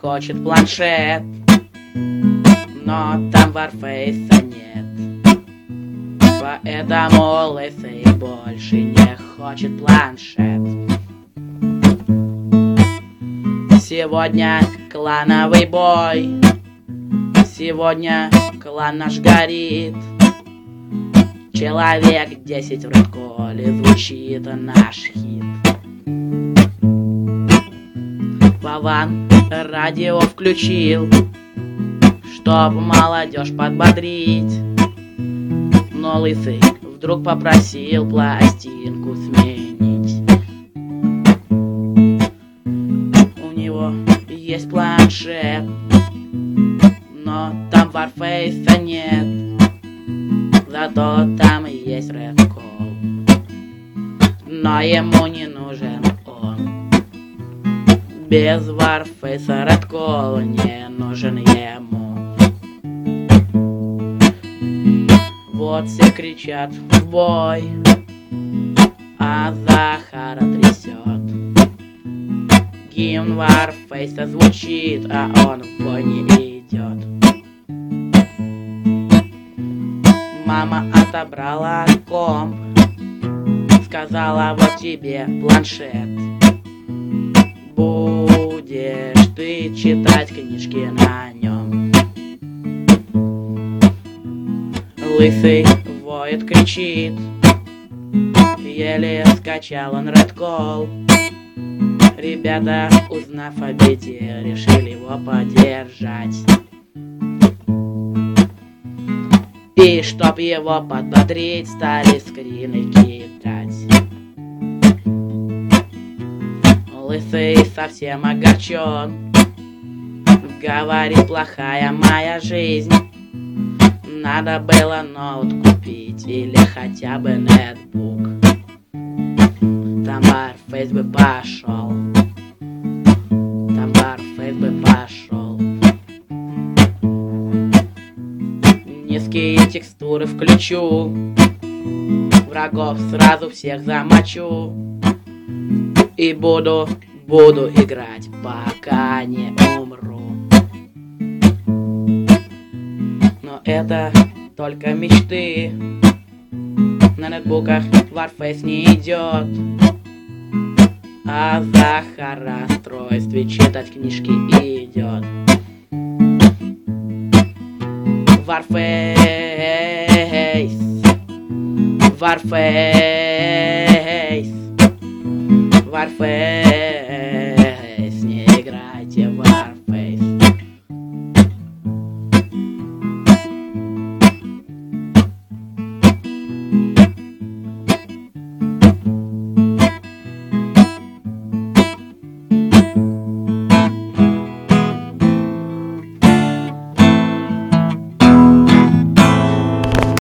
хочет планшет, но там Варфейса нет. Поэтому Лысый больше не хочет планшет. Сегодня клановый бой, сегодня клан наш горит. Человек 10 в редколе, звучит наш хит. Вован радио включил, чтоб молодежь подбодрить. Но Лысый вдруг попросил пластинку сменить. У него есть планшет, но там Варфейса нет. Зато там есть редкол, но ему не нужен он. Без Варфейса редкол не нужен ему. Вот все кричат в бой, а Захара трясет. Гимн Варфейса звучит, а он в бой не идет. Мама отобрала комп, сказала: вот тебе планшет. Будешь ты читать книжки на нем. Лысый воет, кричит, еле скачал он редкол. Ребята, узнав о беде, решили его поддержать. И чтоб его подбодрить, стали скрины кидать. Лысый совсем огорчен, говорит: плохая моя жизнь. Надо было ноут купить или хотя бы нетбук. Там Варфейс бы пошел, там Варфейс бы пошел. Низкие текстуры включу, врагов сразу всех замочу. И буду играть, пока не умру. Но это только мечты. На нетбуках Варфейс не идет, а Захар о расстройстве читать книжки идет. Варфейс, Варфейс, Варфейс.